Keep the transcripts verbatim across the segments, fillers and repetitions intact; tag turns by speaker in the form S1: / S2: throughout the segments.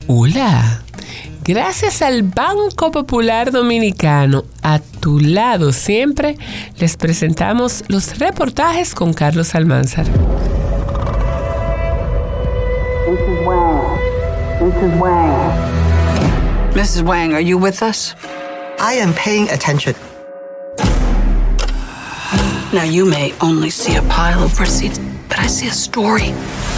S1: Hola. Gracias al Banco Popular Dominicano, a tu lado siempre, les presentamos los reportajes con Carlos Almanzar.
S2: Missus Wang. Missus Wang.
S3: Missus Wang, are you with us?
S4: I am paying attention.
S3: Now, you may only see a pile of receipts, but I see a story.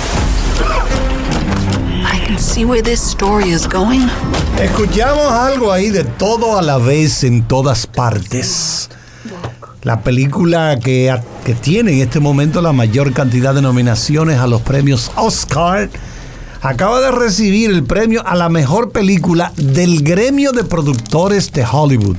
S3: I can see where this story is going.
S5: Escuchamos algo ahí de todo a la vez en todas partes. La película que, que tiene en este momento la mayor cantidad de nominaciones a los premios Oscar acaba de recibir el premio a la mejor película del gremio de productores de Hollywood,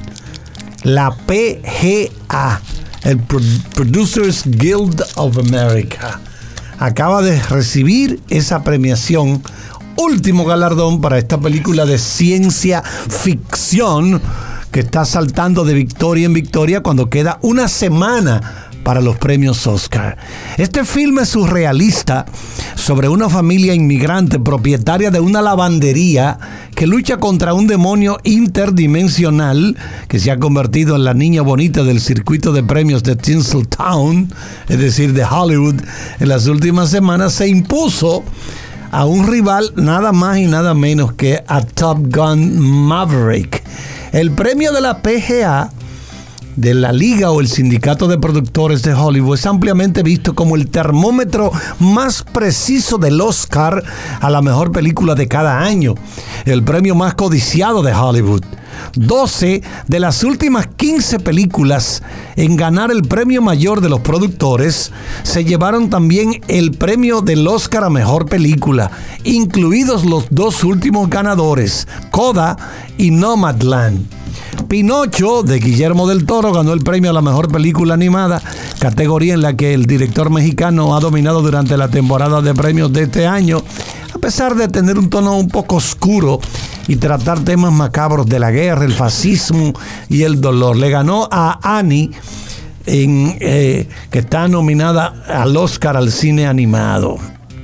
S5: la P G A, el Producers Guild of America. Acaba de recibir esa premiación, último galardón para esta película de ciencia ficción que está saltando de victoria en victoria cuando queda una semana para los premios Oscar. Este filme surrealista sobre una familia inmigrante propietaria de una lavandería que lucha contra un demonio interdimensional que se ha convertido en la niña bonita del circuito de premios de Tinseltown, es decir, de Hollywood, en las últimas semanas se impuso a un rival nada más y nada menos que a Top Gun Maverick. El premio de la P G A, de la Liga o el Sindicato de Productores de Hollywood, es ampliamente visto como el termómetro más preciso del Oscar a la mejor película de cada año, el premio más codiciado de Hollywood. doce de las últimas quince películas en ganar el premio mayor de los productores se llevaron también el premio del Oscar a mejor película, incluidos los dos últimos ganadores, Coda y Nomadland. Pinocho, de Guillermo del Toro, ganó el premio a la mejor película animada, categoría en la que el director mexicano ha dominado durante la temporada de premios de este año, a pesar de tener un tono un poco oscuro y tratar temas macabros de la guerra, el fascismo y el dolor. Le ganó a Annie, en, eh, que está nominada al Oscar al cine animado.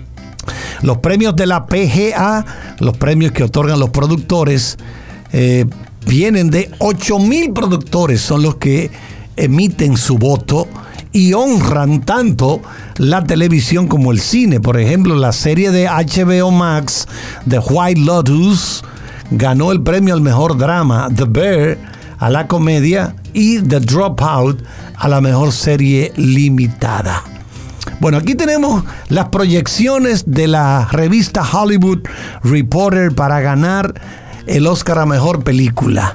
S5: Los premios de la P G A, los premios que otorgan los productores, eh, vienen de ocho mil productores, son los que emiten su voto y honran tanto la televisión como el cine. Por ejemplo, la serie de H B O Max, The White Lotus, ganó el premio al mejor drama, The Bear a la comedia y The Dropout a la mejor serie limitada. Bueno, aquí tenemos las proyecciones de la revista Hollywood Reporter para ganar el Oscar a mejor película.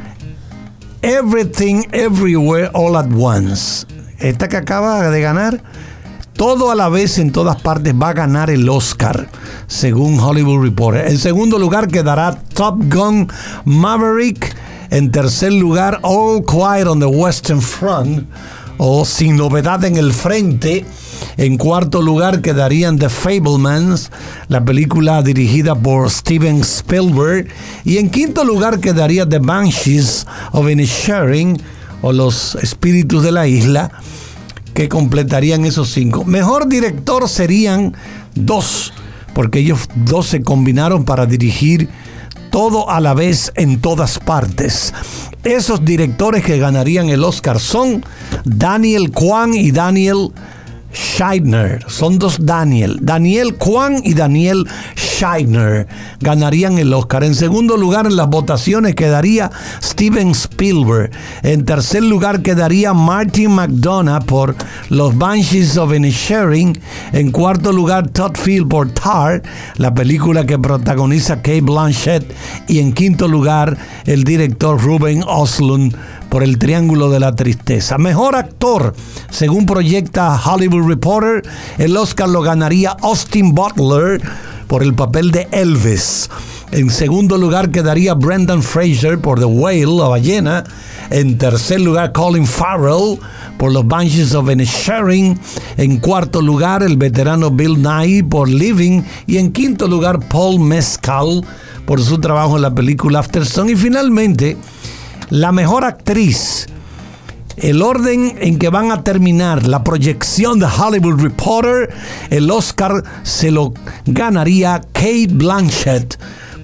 S5: Everything Everywhere All at Once, esta que acaba de ganar, todo a la vez en todas partes, va a ganar el Oscar, según Hollywood Reporter. En segundo lugar quedará Top Gun Maverick. En tercer lugar, All Quiet on the Western Front, o Sin Novedad en el Frente. En cuarto lugar quedarían The Fabelmans, la película dirigida por Steven Spielberg. Y en quinto lugar quedaría The Banshees of Inisherin, o Los Espíritus de la Isla, que completarían esos cinco. Mejor director serían dos, porque ellos dos se combinaron para dirigir todo a la vez en todas partes. Esos directores que ganarían el Oscar son Daniel Kwan y Daniel Scheidner. Son dos Daniel. Daniel Kwan y Daniel Scheidner ganarían el Oscar. En segundo lugar en las votaciones quedaría Steven Spielberg. En tercer lugar quedaría Martin McDonagh por Los Banshees of Inisherin. En cuarto lugar Todd Field por Tar, la película que protagoniza Cate Blanchett. Y en quinto lugar el director Ruben Östlund por El Triángulo de la Tristeza. Mejor actor, según proyecta Hollywood Reporter, el Oscar lo ganaría Austin Butler por el papel de Elvis. En segundo lugar quedaría Brendan Fraser por The Whale, La Ballena. En tercer lugar Colin Farrell por Los Banshees of Inisherin. En cuarto lugar el veterano Bill Nighy por Living. Y en quinto lugar Paul Mescal por su trabajo en la película Aftersun. Y finalmente la mejor actriz. El orden en que van a terminar la proyección de Hollywood Reporter, el Oscar se lo ganaría Cate Blanchett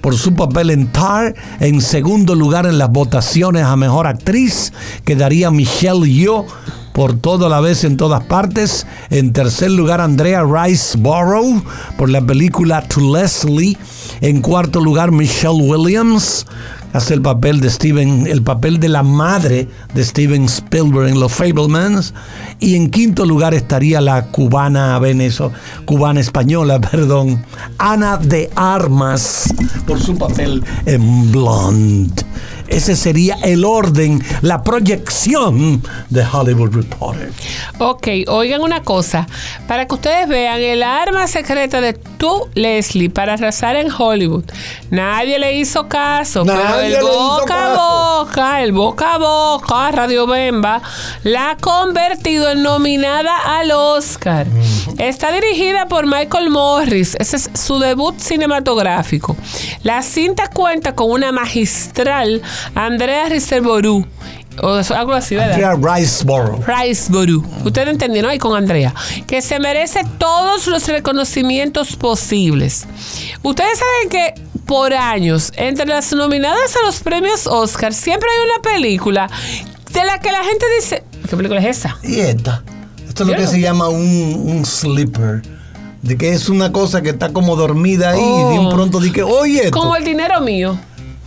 S5: por su papel en Tar. En segundo lugar en las votaciones a Mejor Actriz quedaría Michelle Yeoh por Todo a la Vez en Todas Partes. En tercer lugar, Andrea Riseborough por la película To Leslie. En cuarto lugar, Michelle Williams hace el papel de Steven, el papel de la madre de Steven Spielberg en Los Fabelmans. Y en quinto lugar estaría la cubana venezo, cubana española, perdón, Ana de Armas por su papel en Blonde. Ese sería el orden, la proyección de Hollywood Reporter.
S1: Ok, oigan una cosa. Para que ustedes vean el arma secreta de Tu Leslie para arrasar en Hollywood. Nadie le hizo caso.
S5: Nadie
S1: pero el
S5: le hizo
S1: boca
S5: caso.
S1: a boca, el boca a boca, Radio Bemba, la ha convertido en nominada al Oscar. Uh-huh. Está dirigida por Michael Morris. Ese es su debut cinematográfico. La cinta cuenta con una magistral Andrea Riseborough, o algo así, ¿verdad?
S5: Andrea Riseborough.
S1: Riseborough. Ustedes entendieron ahí con Andrea. Que se merece todos los reconocimientos posibles. Ustedes saben que por años, entre las nominadas a los premios Oscar, siempre hay una película de la que la gente dice, ¿qué película es esa?
S5: Y esta. Esto es lo que se llama un, un sleeper. De que es una cosa que está como dormida ahí oh. y de un pronto dice, oye, esto.
S1: Como el dinero mío.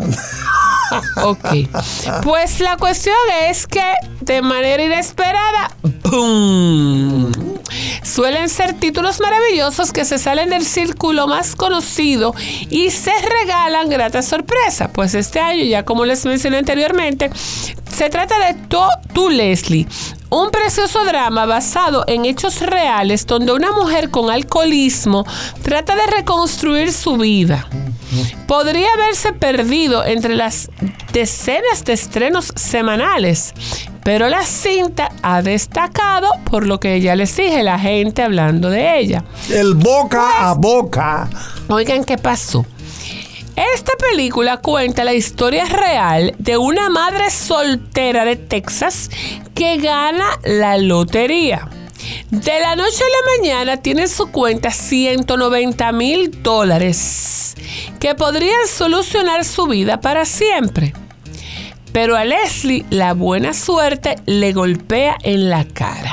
S1: Ok, pues la cuestión es que de manera inesperada, ¡boom! Suelen ser títulos maravillosos que se salen del círculo más conocido y se regalan grata sorpresa. Pues este año, ya como les mencioné anteriormente, se trata de Tu Leslie, un precioso drama basado en hechos reales donde una mujer con alcoholismo trata de reconstruir su vida. Podría haberse perdido entre las decenas de estrenos semanales, pero la cinta ha destacado por lo que ya les dije, la gente hablando de ella.
S5: El boca pues, a boca.
S1: Oigan, ¿qué pasó? Esta película cuenta la historia real de una madre soltera de Texas que gana la lotería. De la noche a la mañana tiene en su cuenta ciento noventa mil dólares que podrían solucionar su vida para siempre. Pero a Leslie la buena suerte le golpea en la cara.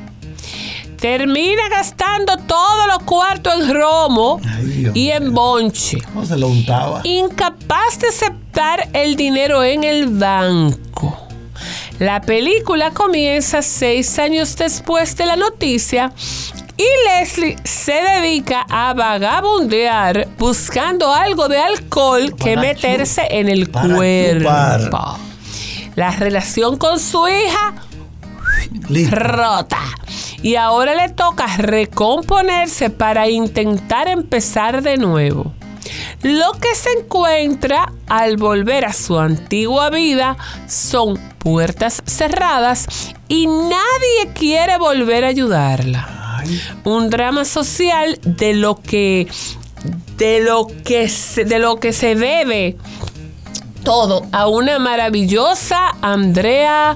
S1: Termina gastando todos los cuartos en romo Ay, y en bonche.
S5: ¿Cómo se lo untaba?
S1: Incapaz de aceptar el dinero en el banco. La película comienza seis años después de la noticia y Leslie se dedica a vagabundear buscando algo de alcohol para que meterse chup, en el cuerpo. Chupar. La relación con su hija Listo. rota. Y ahora le toca recomponerse para intentar empezar de nuevo. Lo que se encuentra al volver a su antigua vida son puertas cerradas y nadie quiere volver a ayudarla. Ay. Un drama social de lo que de lo que se, de lo que se debe todo a una maravillosa Andrea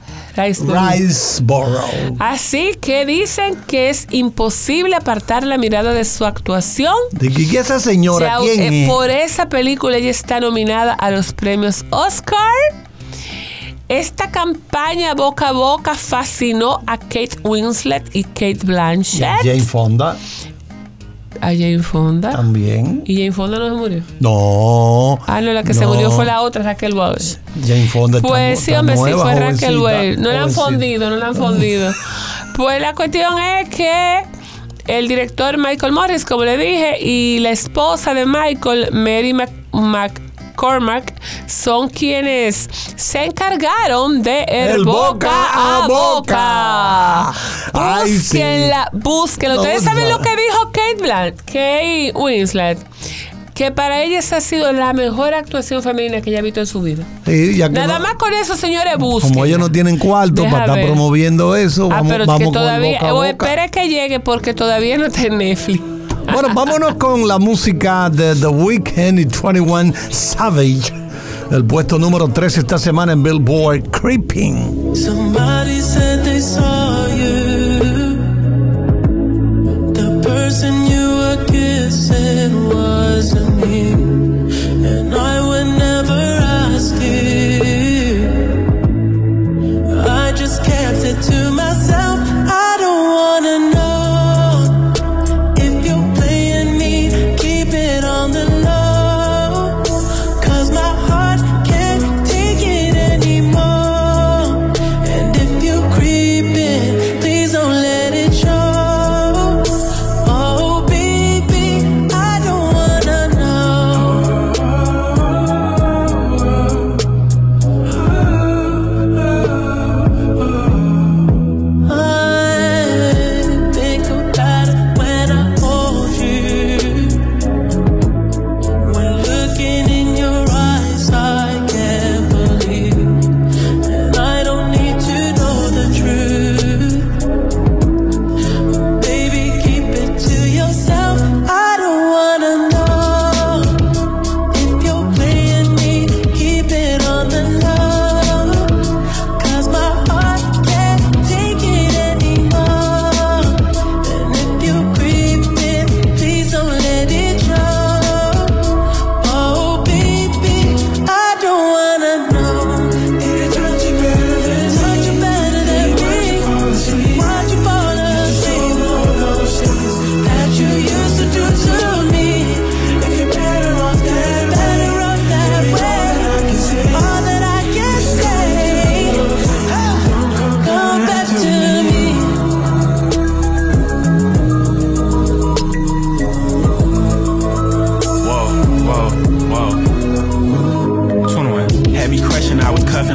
S5: Riseborough.
S1: Así que dicen que es imposible apartar la mirada de su actuación.
S5: ¿De qué esa señora?
S1: O sea,
S5: ¿Quién
S1: eh,
S5: es?
S1: Por esa película ella está nominada a los premios Oscar. Esta campaña boca a boca fascinó a Kate Winslet y Kate Blanchett.
S5: Jane Fonda.
S1: A Jane Fonda.
S5: También.
S1: ¿Y Jane Fonda no se murió?
S5: No.
S1: Ah, no, la que
S5: no.
S1: se murió fue la otra, Raquel Welch.
S5: Jane Fonda.
S1: Pues
S5: está,
S1: sí, hombre,
S5: nueva,
S1: sí fue
S5: jovencita,
S1: Raquel Welch. No la han
S5: jovencita.
S1: fundido, no la han fundido. Pues la cuestión es que el director Michael Morris, como le dije, y la esposa de Michael, Mary Mac- McCormack, son quienes se encargaron de el, el boca, boca a boca. boca. Ay, búsquenla, sí. búsquenla. Ustedes no, saben no. lo que dijo Kate Blanchett, Kate Winslet, que para ella esa ha sido la mejor actuación femenina que ella ha visto en su vida.
S5: Sí, ya que
S1: Nada
S5: no,
S1: más con eso, señores, busquen.
S5: Como ellos no tienen cuarto Deja para ver. estar promoviendo eso,
S1: ah,
S5: vamos,
S1: pero
S5: vamos
S1: que
S5: con
S1: todavía,
S5: boca a
S1: o
S5: boca.
S1: espere que llegue porque todavía no está en Netflix.
S5: Bueno, vámonos con la música de The Weeknd y twenty-one Savage. El puesto número tres esta semana en Billboard, Creeping.
S6: Somebody said they saw you. The person you were kissing wasn't me.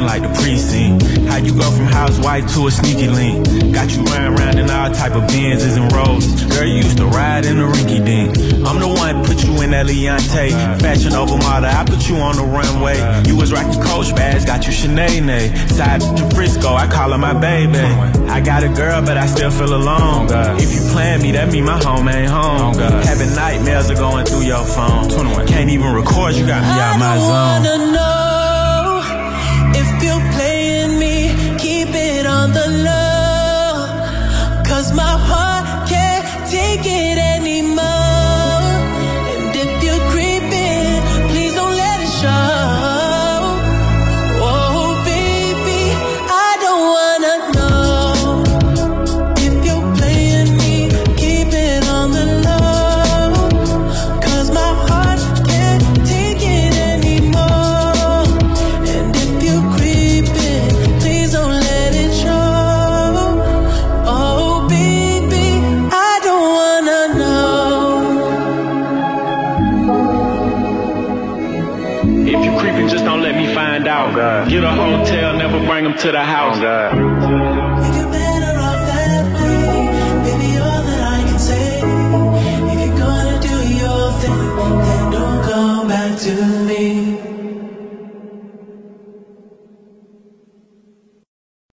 S7: like the precinct. How you go from housewife to a sneaky link? Got you riding around in all type of Benzes and Rolls. Girl, you used to ride in the rinky dink. I'm the one put you in that Leontay. Fashion over model, I put you on the runway. You was rocking Coach bags, got you Sinead. Side to Frisco, I call her my baby. I got a girl, but I still feel alone. If you plan me, that mean my home ain't home. Having nightmares are going through your phone. Can't even record, you got me out my zone.
S6: I wanna know if you're playing me, keep it on the low. Cause my heart can't take it anymore. And if you're creeping, please don't let it show. Oh baby, I don't wanna know if you're playing me, keep it on the low. Cause my heart can't take it anymore. And if you're creeping, please don't let it show. Oh baby, I don't wanna know.
S7: If you creeping, just don't let me find out. Get a hotel, never bring them to the house.
S6: If you're better off that way, baby, all that I can say. If you're gonna do your thing, then don't come back to me.